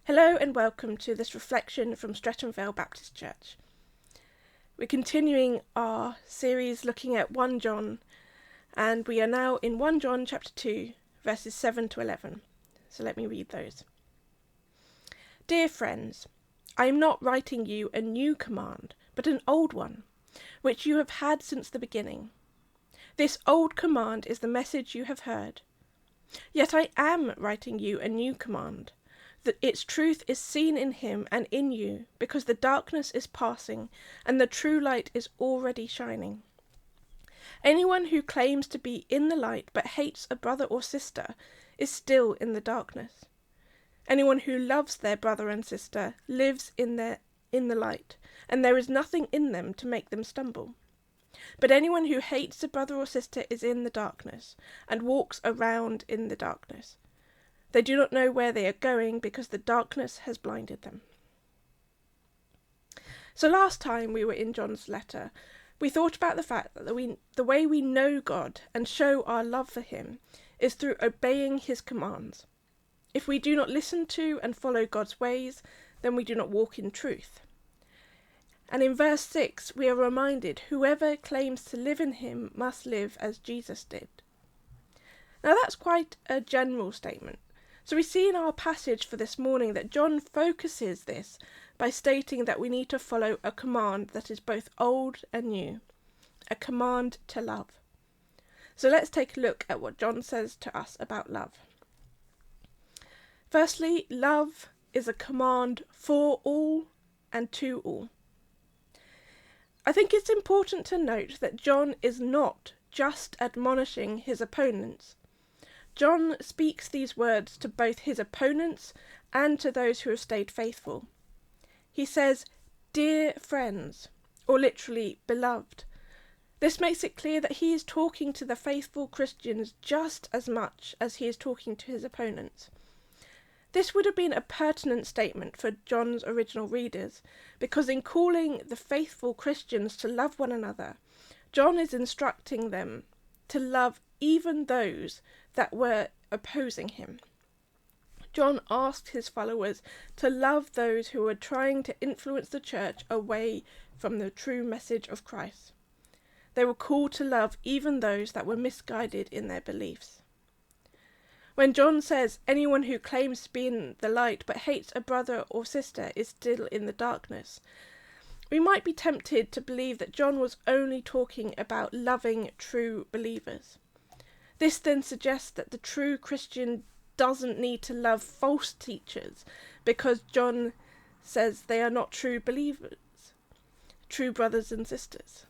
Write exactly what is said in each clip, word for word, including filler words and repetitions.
Hello and welcome to this reflection from Streatham Vale Baptist Church. We're continuing our series looking at First John, and we are now in First John chapter two, verses seven to eleven. So let me read those. Dear friends, I am not writing you a new command, but an old one, which you have had since the beginning. This old command is the message you have heard. Yet I am writing you a new command, that its truth is seen in him and in you, because the darkness is passing and the true light is already shining. Anyone who claims to be in the light but hates a brother or sister is still in the darkness. Anyone who loves their brother and sister lives in their in the light, and there is nothing in them to make them stumble. But anyone who hates a brother or sister is in the darkness, and walks around in the darkness. They do not know where they are going because the darkness has blinded them. So last time we were in John's letter, we thought about the fact that we, the way we know God and show our love for him is through obeying his commands. If we do not listen to and follow God's ways, then we do not walk in truth. And in verse six, we are reminded whoever claims to live in him must live as Jesus did. Now that's quite a general statement. So we see in our passage for this morning that John focuses this by stating that we need to follow a command that is both old and new, a command to love. So let's take a look at what John says to us about love. Firstly, love is a command for all and to all. I think it's important to note that John is not just admonishing his opponents. John speaks these words to both his opponents and to those who have stayed faithful. He says, "Dear friends," or literally, beloved. This makes it clear that he is talking to the faithful Christians just as much as he is talking to his opponents. This would have been a pertinent statement for John's original readers, because in calling the faithful Christians to love one another, John is instructing them to love even those that were opposing him. John asked his followers to love those who were trying to influence the church away from the true message of Christ. They were called to love even those that were misguided in their beliefs. When John says anyone who claims to be in the light but hates a brother or sister is still in the darkness, we might be tempted to believe that John was only talking about loving true believers. This then suggests that the true Christian doesn't need to love false teachers because John says they are not true believers, true brothers and sisters.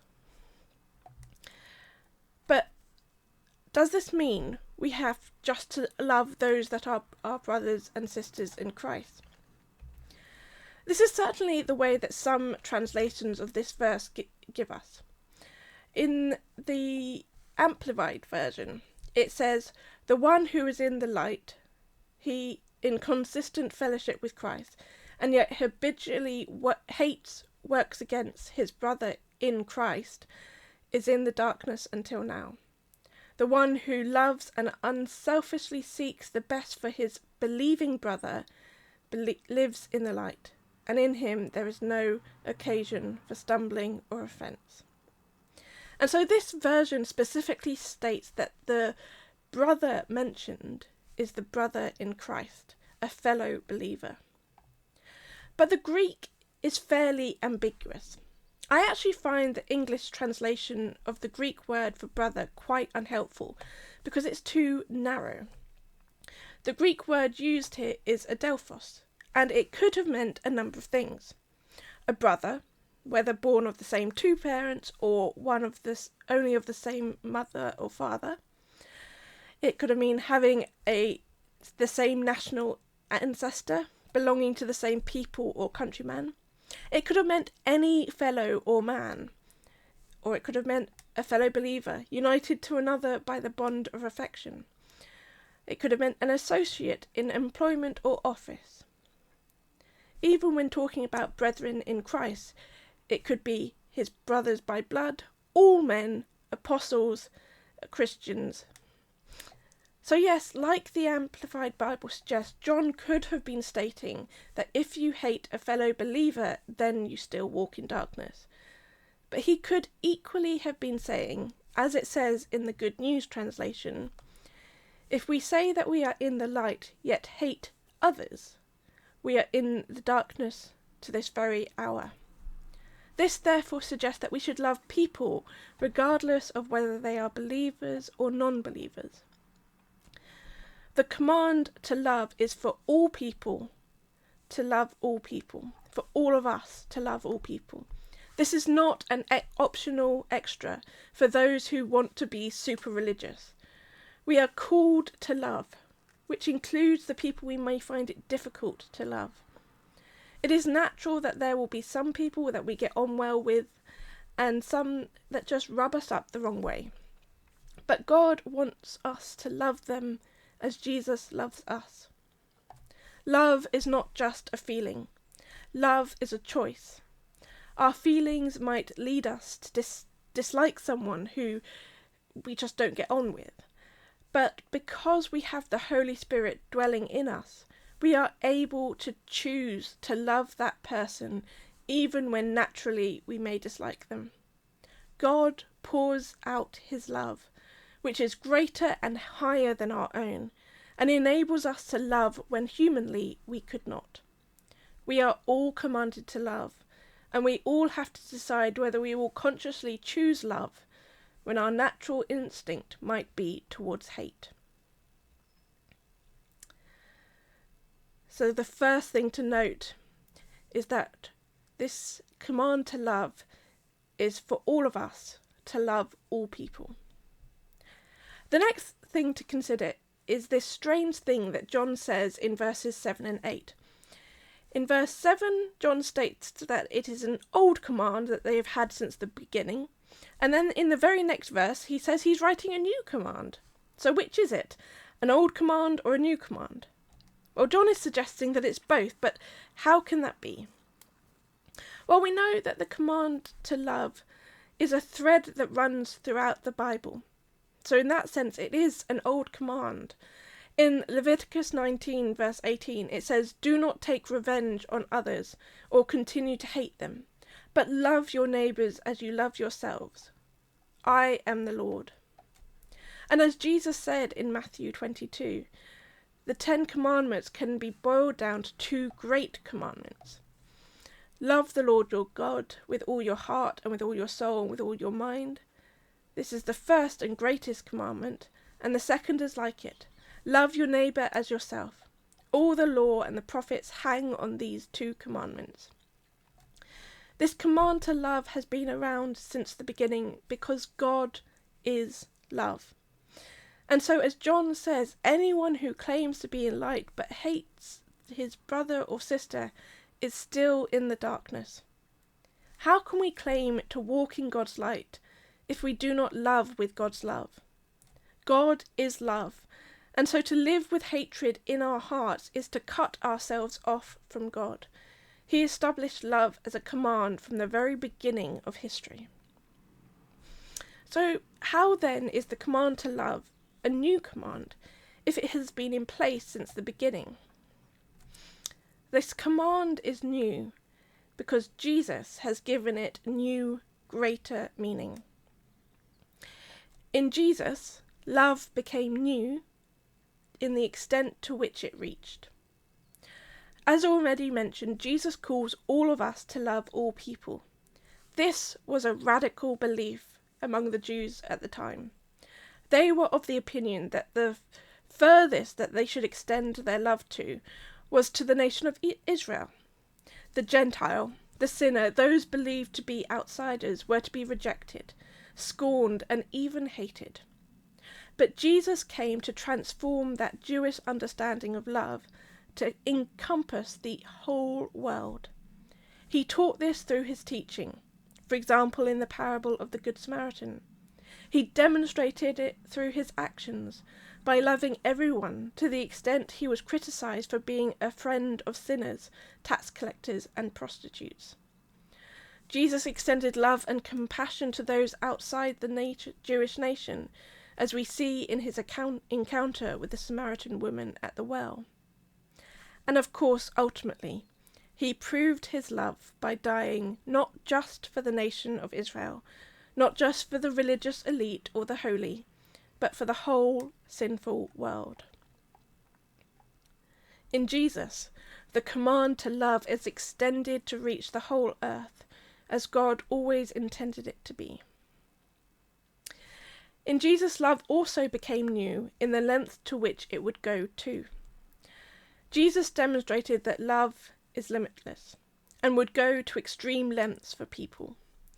But does this mean we have just to love those that are our brothers and sisters in Christ? This is certainly the way that some translations of this verse gi- give us. In the Amplified version, it says, "The one who is in the light, he in consistent fellowship with Christ, and yet habitually wo- hates, works against his brother in Christ, is in the darkness until now. The one who loves and unselfishly seeks the best for his believing brother belie- lives in the light, and in him there is no occasion for stumbling or offence." And so this version specifically states that the brother mentioned is the brother in Christ, a fellow believer. But the Greek is fairly ambiguous. I actually find the English translation of the Greek word for brother quite unhelpful because it's too narrow. The Greek word used here is adelphos, and it could have meant a number of things. A brother, whether born of the same two parents or one of the only of the same mother or father. It could have mean having a the same national ancestor, belonging to the same people or countryman. It could have meant any fellow or man, or it could have meant a fellow believer, united to another by the bond of affection. It could have meant an associate in employment or office. Even when talking about brethren in Christ, it could be his brothers by blood, all men, apostles, Christians. So yes, like the Amplified Bible suggests, John could have been stating that if you hate a fellow believer, then you still walk in darkness. But he could equally have been saying, as it says in the Good News translation, if we say that we are in the light, yet hate others, we are in the darkness to this very hour. This therefore suggests that we should love people regardless of whether they are believers or non-believers. The command to love is for all people to love all people, for all of us to love all people. This is not an e- optional extra for those who want to be super religious. We are called to love, which includes the people we may find it difficult to love. It is natural that there will be some people that we get on well with and some that just rub us up the wrong way. But God wants us to love them as Jesus loves us. Love is not just a feeling. Love is a choice. Our feelings might lead us to dis- dislike someone who we just don't get on with. But because we have the Holy Spirit dwelling in us, we are able to choose to love that person even when naturally we may dislike them. God pours out his love, which is greater and higher than our own, and enables us to love when humanly we could not. We are all commanded to love, and we all have to decide whether we will consciously choose love when our natural instinct might be towards hate. So the first thing to note is that this command to love is for all of us to love all people. The next thing to consider is this strange thing that John says in verses seven and eight. In verse seven, John states that it is an old command that they have had since the beginning, and then in the very next verse he says he's writing a new command. So which is it? An old command or a new command? Well, John is suggesting that it's both, but how can that be? Well, we know that the command to love is a thread that runs throughout the Bible. So in that sense, it is an old command. In Leviticus nineteen, verse eighteen, it says, "Do not take revenge on others or continue to hate them, but love your neighbours as you love yourselves. I am the Lord." And as Jesus said in Matthew twenty-two, the Ten Commandments can be boiled down to two great commandments. Love the Lord your God with all your heart and with all your soul and with all your mind. This is the first and greatest commandment, and the second is like it. Love your neighbour as yourself. All the law and the prophets hang on these two commandments. This command to love has been around since the beginning because God is love. And so, as John says, anyone who claims to be in light but hates his brother or sister is still in the darkness. How can we claim to walk in God's light if we do not love with God's love? God is love, and so to live with hatred in our hearts is to cut ourselves off from God. He established love as a command from the very beginning of history. So how then is the command to love a new command if it has been in place since the beginning? This command is new because Jesus has given it new, greater meaning. In Jesus, love became new in the extent to which it reached. As already mentioned, Jesus calls all of us to love all people. This was a radical belief among the Jews at the time. They were of the opinion that the furthest that they should extend their love to was to the nation of Israel. The Gentile, the sinner, those believed to be outsiders were to be rejected, scorned, and even hated. But Jesus came to transform that Jewish understanding of love to encompass the whole world. He taught this through his teaching, for example in the parable of the Good Samaritan. He demonstrated it through his actions, by loving everyone to the extent he was criticised for being a friend of sinners, tax collectors, and prostitutes. Jesus extended love and compassion to those outside the nat- Jewish nation, as we see in his account- encounter with the Samaritan woman at the well. And of course, ultimately, he proved his love by dying not just for the nation of Israel, not just for the religious elite or the holy, but for the whole sinful world. In Jesus, the command to love is extended to reach the whole earth, as God always intended it to be. In Jesus, love also became new in the length to which it would go too. Jesus demonstrated that love is limitless and would go to extreme lengths for people.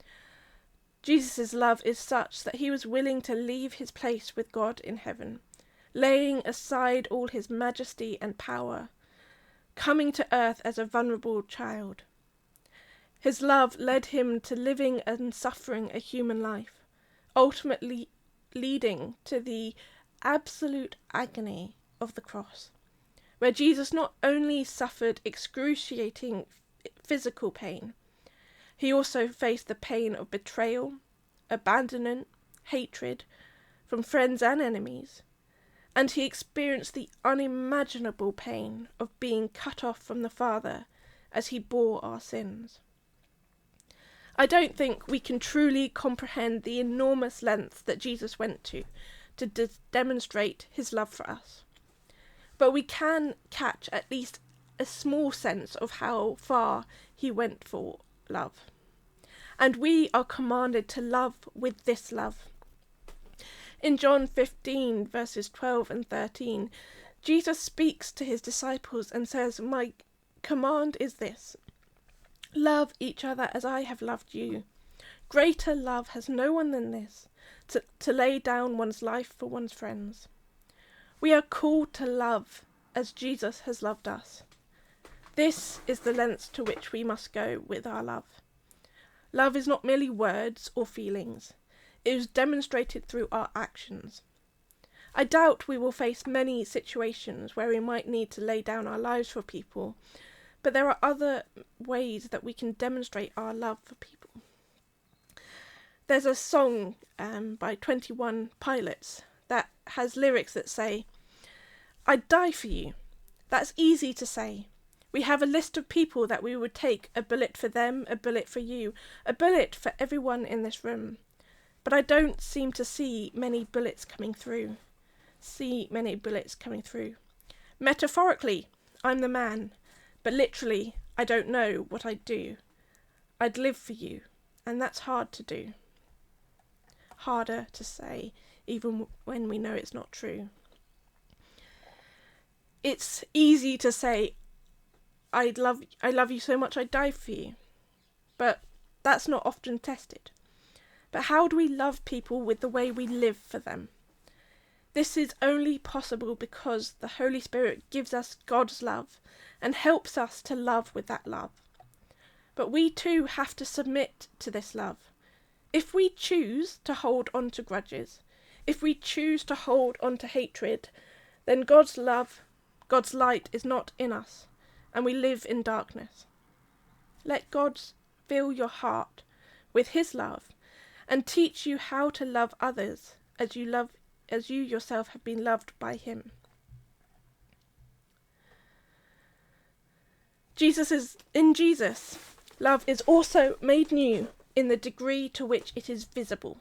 Jesus' love is such that he was willing to leave his place with God in heaven, laying aside all his majesty and power, coming to earth as a vulnerable child. His love led him to living and suffering a human life, ultimately leading to the absolute agony of the cross, where Jesus not only suffered excruciating physical pain, he also faced the pain of betrayal, abandonment, hatred from friends and enemies, and he experienced the unimaginable pain of being cut off from the Father as he bore our sins. I don't think we can truly comprehend the enormous lengths that Jesus went to to de- demonstrate his love for us, but we can catch at least a small sense of how far he went for love. And we are commanded to love with this love. In John fifteen, verses twelve and thirteen, Jesus speaks to his disciples and says, "My command is this: love each other as I have loved you. Greater love has no one than this, to, to lay down one's life for one's friends." We are called to love as Jesus has loved us. This is the lengths to which we must go with our love. Love is not merely words or feelings. It is demonstrated through our actions. I doubt we will face many situations where we might need to lay down our lives for people, but there are other ways that we can demonstrate our love for people. There's a song um, by twenty-one Pilots that has lyrics that say, "I'd die for you. That's easy to say. We have a list of people that we would take, a bullet for them, a bullet for you, a bullet for everyone in this room. But I don't seem to see many bullets coming through. See many bullets coming through. Metaphorically, I'm the man, but literally, I don't know what I'd do. I'd live for you, and that's hard to do. Harder to say, even when we know it's not true. It's easy to say, I'd love, I love you so much I'd die for you, but that's not often tested. But how do we love people with the way we live for them? This is only possible because the Holy Spirit gives us God's love and helps us to love with that love. But we too have to submit to this love. If we choose to hold on to grudges, if we choose to hold on to hatred, then God's love, God's light is not in us, and we live in darkness. Let God fill your heart with his love and teach you how to love others as you love as you yourself have been loved by him. Jesus is in Jesus. Love is also made new in the degree to which it is visible.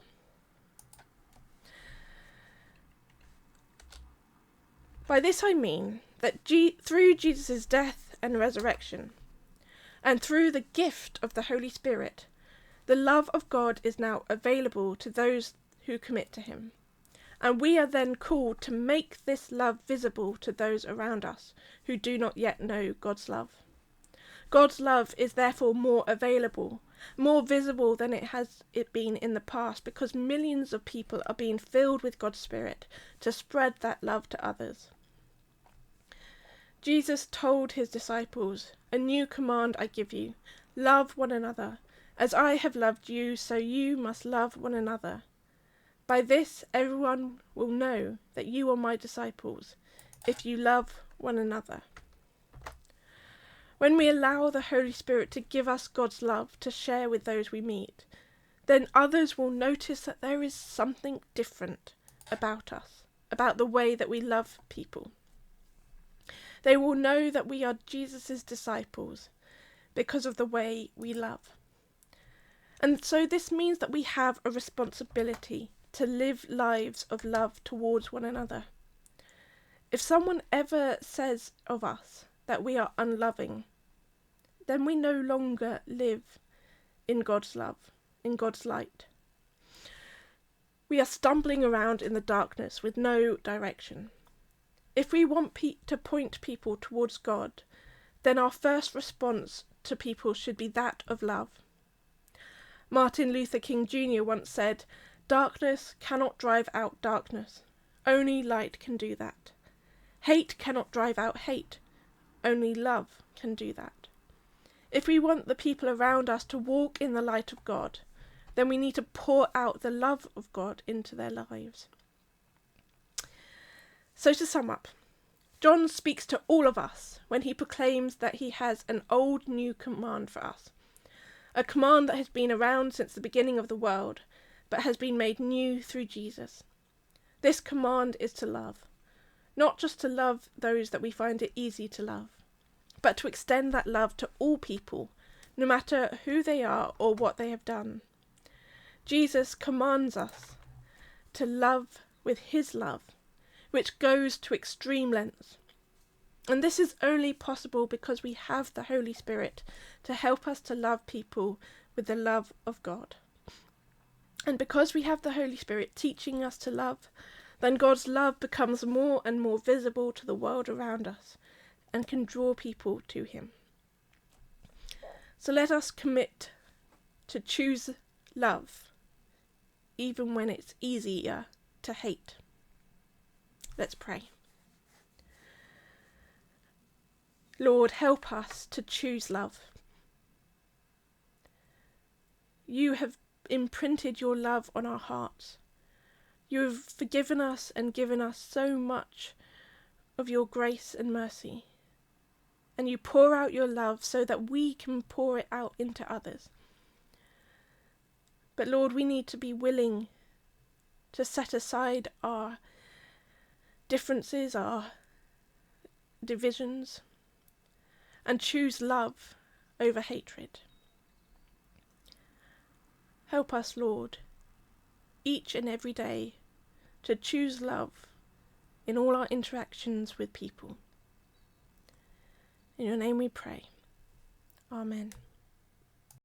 By this I mean that G- through Jesus' death and resurrection, and through the gift of the Holy Spirit, the love of God is now available to those who commit to him. And we are then called to make this love visible to those around us who do not yet know God's love. God's love is therefore more available, more visible than it has it been in the past, because millions of people are being filled with God's Spirit to spread that love to others. Jesus told his disciples, "A new command I give you, love one another. As I have loved you, so you must love one another. By this everyone will know that you are my disciples, if you love one another." When we allow the Holy Spirit to give us God's love to share with those we meet, then others will notice that there is something different about us, about the way that we love people. They will know that we are Jesus' disciples because of the way we love. And so this means that we have a responsibility to live lives of love towards one another. If someone ever says of us that we are unloving, then we no longer live in God's love, in God's light. We are stumbling around in the darkness with no direction. If we want pe- to point people towards God, then our first response to people should be that of love. Martin Luther King Junior once said, "Darkness cannot drive out darkness. Only light can do that. Hate cannot drive out hate. Only love can do that." If we want the people around us to walk in the light of God, then we need to pour out the love of God into their lives. So to sum up, John speaks to all of us when he proclaims that he has an old new command for us, a command that has been around since the beginning of the world, but has been made new through Jesus. This command is to love, not just to love those that we find it easy to love, but to extend that love to all people, no matter who they are or what they have done. Jesus commands us to love with his love, which goes to extreme lengths. And this is only possible because we have the Holy Spirit to help us to love people with the love of God. And because we have the Holy Spirit teaching us to love, then God's love becomes more and more visible to the world around us and can draw people to him. So let us commit to choose love, even when it's easier to hate. Let's pray. Lord, help us to choose love. You have imprinted your love on our hearts. You have forgiven us and given us so much of your grace and mercy. And you pour out your love so that we can pour it out into others. But Lord, we need to be willing to set aside our differences, our divisions, and choose love over hatred. Help us, Lord, each and every day to choose love in all our interactions with people. In your name we pray. Amen.